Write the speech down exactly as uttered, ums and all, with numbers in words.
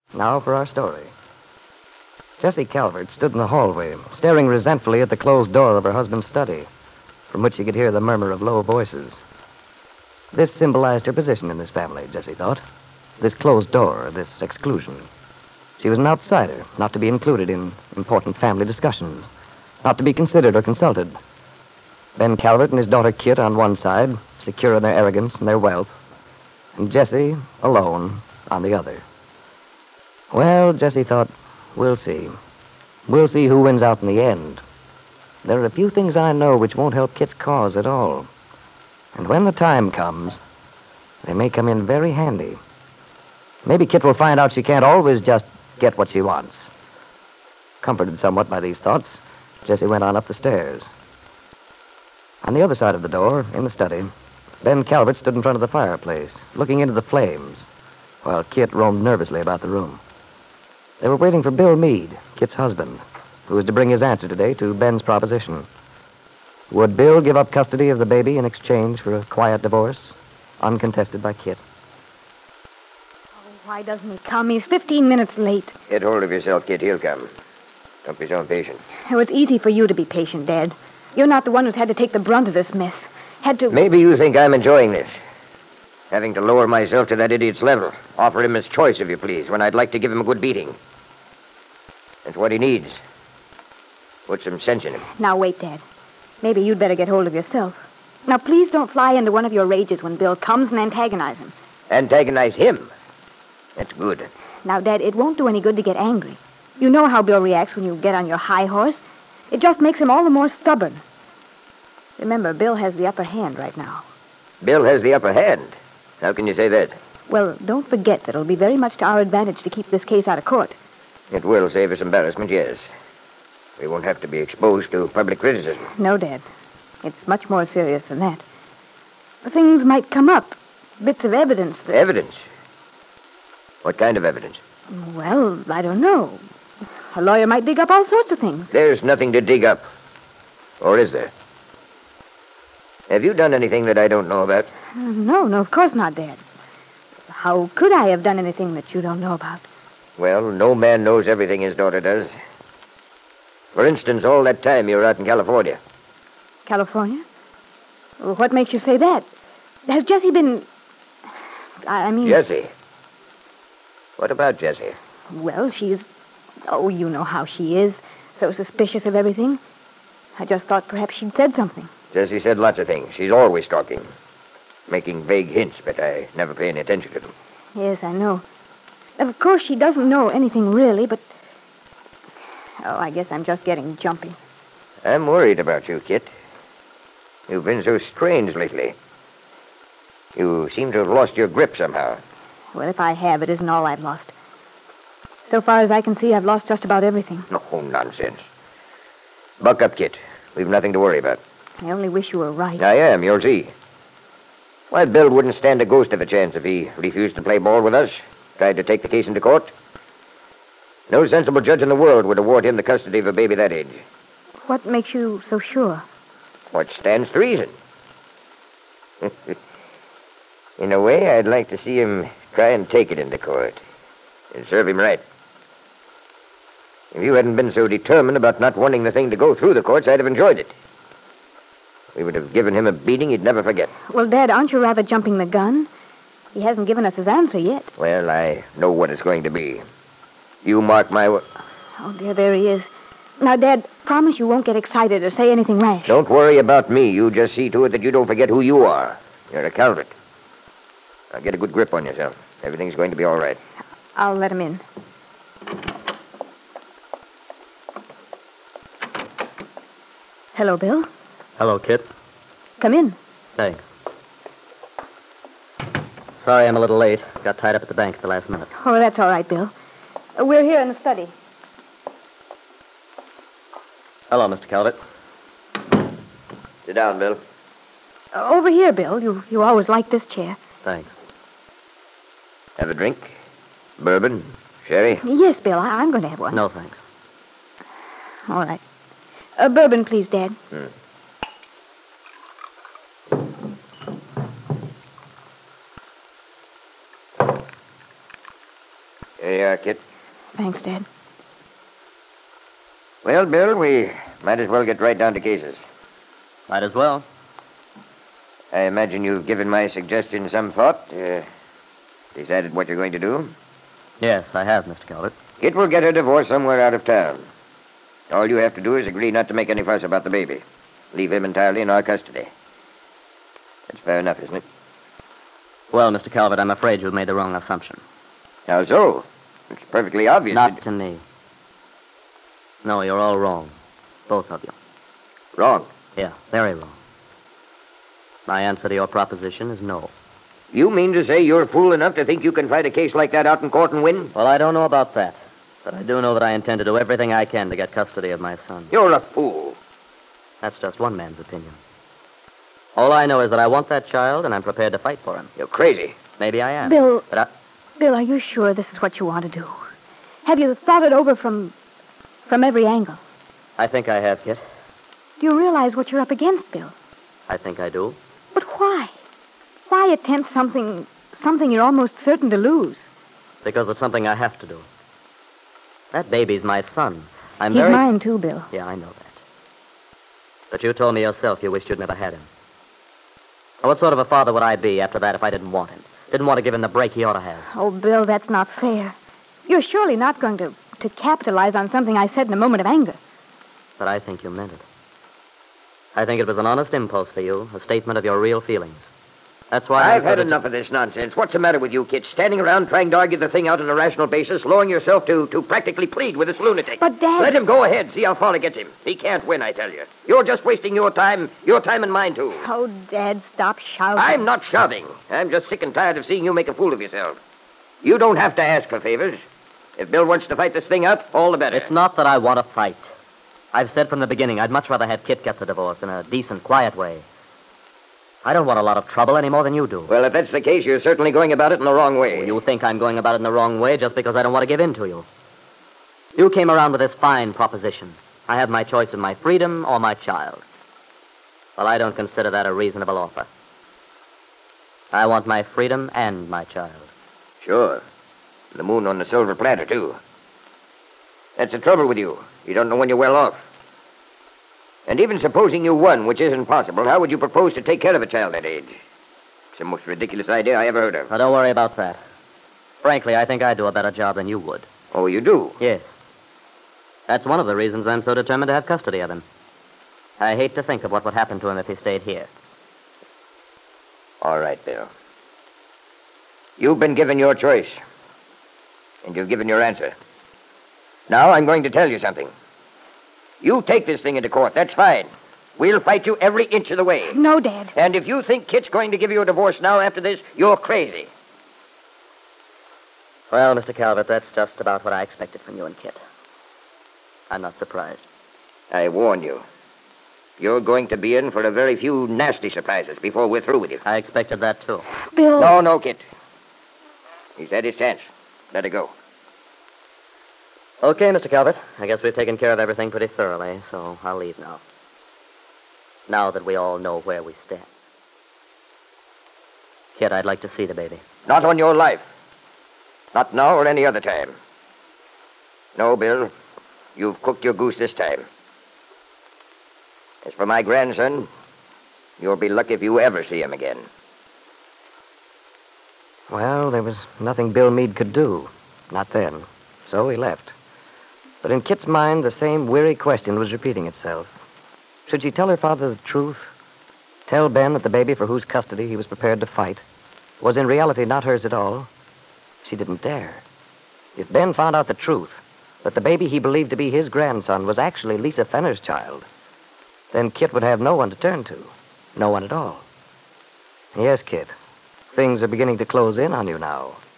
Now for our story. Jessie Calvert stood in the hallway, staring resentfully at the closed door of her husband's study, from which she could hear the murmur of low voices. This symbolized her position in this family, Jessie thought. This closed door, this exclusion. She was an outsider, not to be included in important family discussions, not to be considered or consulted. Ben Calvert and his daughter Kit on one side, secure in their arrogance and their wealth, and Jessie, alone, on the other. Well, Jessie thought, we'll see. We'll see who wins out in the end. There are a few things I know which won't help Kit's cause at all. And when the time comes, they may come in very handy. Maybe Kit will find out she can't always just get what she wants. Comforted somewhat by these thoughts, Jessie went on up the stairs. On the other side of the door, in the study, Ben Calvert stood in front of the fireplace, looking into the flames, while Kit roamed nervously about the room. They were waiting for Bill Meade, Kit's husband, who was to bring his answer today to Ben's proposition. Would Bill give up custody of the baby in exchange for a quiet divorce, uncontested by Kit? Oh, why doesn't he come? He's fifteen minutes late. Get hold of yourself, Kit. He'll come. Don't be so impatient. Oh, it's easy for you to be patient, Dad. You're not the one who's had to take the brunt of this mess. Had to... Maybe you think I'm enjoying this. Having to lower myself to that idiot's level. Offer him his choice, if you please, when I'd like to give him a good beating. That's what he needs. Put some sense in him. Now, wait, Dad. Maybe you'd better get hold of yourself. Now, please don't fly into one of your rages when Bill comes and antagonize him. Antagonize him? That's good. Now, Dad, it won't do any good to get angry. You know how Bill reacts when you get on your high horse. It just makes him all the more stubborn. Remember, Bill has the upper hand right now. Bill has the upper hand? How can you say that? Well, don't forget that it'll be very much to our advantage to keep this case out of court. It will save us embarrassment, yes. We won't have to be exposed to public criticism. No, Dad. It's much more serious than that. Things might come up. Bits of evidence that... Evidence? What kind of evidence? Well, I don't know. A lawyer might dig up all sorts of things. There's nothing to dig up. Or is there? Have you done anything that I don't know about? Uh, no, no, of course not, Dad. How could I have done anything that you don't know about? Well, no man knows everything his daughter does. For instance, all that time you were out in California. California? Well, what makes you say that? Has Jessie been... I I mean... Jessie? What about Jessie? Well, she's... Oh, you know how she is. So suspicious of everything. I just thought perhaps she'd said something. Jessie said lots of things. She's always talking. Making vague hints, but I never pay any attention to them. Yes, I know. Of course, she doesn't know anything really, but... Oh, I guess I'm just getting jumpy. I'm worried about you, Kit. You've been so strange lately. You seem to have lost your grip somehow. Well, if I have, it isn't all I've lost. So far as I can see, I've lost just about everything. No, nonsense. Buck up, Kit. We've nothing to worry about. I only wish you were right. I am, you'll see. Why, Bill wouldn't stand a ghost of a chance if he refused to play ball with us, tried to take the case into court. No sensible judge in the world would award him the custody of a baby that age. What makes you so sure? What stands to reason? In a way, I'd like to see him try and take it into court. And serve him right. If you hadn't been so determined about not wanting the thing to go through the courts, I'd have enjoyed it. We would have given him a beating he'd never forget. Well, Dad, aren't you rather jumping the gun? He hasn't given us his answer yet. Well, I know what it's going to be. You mark my word. Oh, dear, there he is. Now, Dad, promise you won't get excited or say anything rash. Don't worry about me. You just see to it that you don't forget who you are. You're a Calvert. Now, get a good grip on yourself. Everything's going to be all right. I'll let him in. Hello, Bill. Hello, Kit. Come in. Thanks. Sorry I'm a little late. Got tied up at the bank at the last minute. Oh, that's all right, Bill. Uh, We're here in the study. Hello, Mister Calvert. Sit down, Bill. Uh, over here, Bill. You you always liked this chair. Thanks. Have a drink? Bourbon? Sherry? Yes, Bill. I, I'm going to have one. No, thanks. All right. Uh, bourbon, please, Dad. Hmm. you are, Kit. Thanks, Dad. Well, Bill, we might as well get right down to cases. Might as well. I imagine you've given my suggestion some thought. Uh, decided what you're going to do. Yes, I have, Mister Calvert. Kit will get her divorce somewhere out of town. All you have to do is agree not to make any fuss about the baby. Leave him entirely in our custody. That's fair enough, isn't it? Well, Mister Calvert, I'm afraid you've made the wrong assumption. How so? It's perfectly obvious. Not that... to me. No, you're all wrong. Both of you. Wrong. Yeah, very wrong. My answer to your proposition is no. You mean to say you're fool enough to think you can fight a case like that out in court and win? Well, I don't know about that. But I do know that I intend to do everything I can to get custody of my son. You're a fool. That's just one man's opinion. All I know is that I want that child, and I'm prepared to fight for him. You're crazy. Maybe I am. Bill. But I... Bill, are you sure this is what you want to do? Have you thought it over from... from every angle? I think I have, Kit. Do you realize what you're up against, Bill? I think I do. But why? Why attempt something... something you're almost certain to lose? Because it's something I have to do. That baby's my son. I'm He's very... mine, too, Bill. Yeah, I know that. But you told me yourself you wished you'd never had him. What sort of a father would I be after that if I didn't want him? Didn't want to give him the break he ought to have? Oh, Bill, that's not fair. You're surely not going to, to capitalize on something I said in a moment of anger. But I think you meant it. I think it was an honest impulse for you, a statement of your real feelings. That's why I've I'm had sort of enough of this nonsense. What's the matter with you, Kit? Standing around trying to argue the thing out on a rational basis, lowering yourself to, to practically plead with this lunatic. But, Dad... Let him go ahead. See how far it gets him. He can't win, I tell you. You're just wasting your time, your time and mine, too. Oh, Dad, stop shouting. I'm not shouting. I'm just sick and tired of seeing you make a fool of yourself. You don't have to ask for favors. If Bill wants to fight this thing out, all the better. It's not that I want to fight. I've said from the beginning I'd much rather have Kit get the divorce in a decent, quiet way. I don't want a lot of trouble any more than you do. Well, if that's the case, you're certainly going about it in the wrong way. You think I'm going about it in the wrong way just because I don't want to give in to you. You came around with this fine proposition. I have my choice of my freedom or my child. Well, I don't consider that a reasonable offer. I want my freedom and my child. Sure. The moon on the silver platter, too. That's the trouble with you. You don't know when you're well off. And even supposing you won, which isn't possible, how would you propose to take care of a child that age? It's the most ridiculous idea I ever heard of. Now, don't worry about that. Frankly, I think I'd do a better job than you would. Oh, you do? Yes. That's one of the reasons I'm so determined to have custody of him. I hate to think of what would happen to him if he stayed here. All right, Bill. You've been given your choice. And you've given your answer. Now I'm going to tell you something. You take this thing into court, that's fine. We'll fight you every inch of the way. No, Dad. And if you think Kit's going to give you a divorce now after this, you're crazy. Well, Mister Calvert, that's just about what I expected from you and Kit. I'm not surprised. I warn you. You're going to be in for a very few nasty surprises before we're through with you. I expected that, too. Bill... No, no, Kit. He's had his chance. Let it go. Okay, Mister Calvert. I guess we've taken care of everything pretty thoroughly, so I'll leave now. Now that we all know where we stand. Kit, I'd like to see the baby. Not on your life. Not now or any other time. No, Bill. You've cooked your goose this time. As for my grandson, you'll be lucky if you ever see him again. Well, there was nothing Bill Meade could do. Not then. So he left. But in Kit's mind, the same weary question was repeating itself. Should she tell her father the truth? Tell Ben that the baby for whose custody he was prepared to fight was in reality not hers at all? She didn't dare. If Ben found out the truth, that the baby he believed to be his grandson was actually Lisa Fenner's child, then Kit would have no one to turn to. No one at all. Yes, Kit. Things are beginning to close in on you now.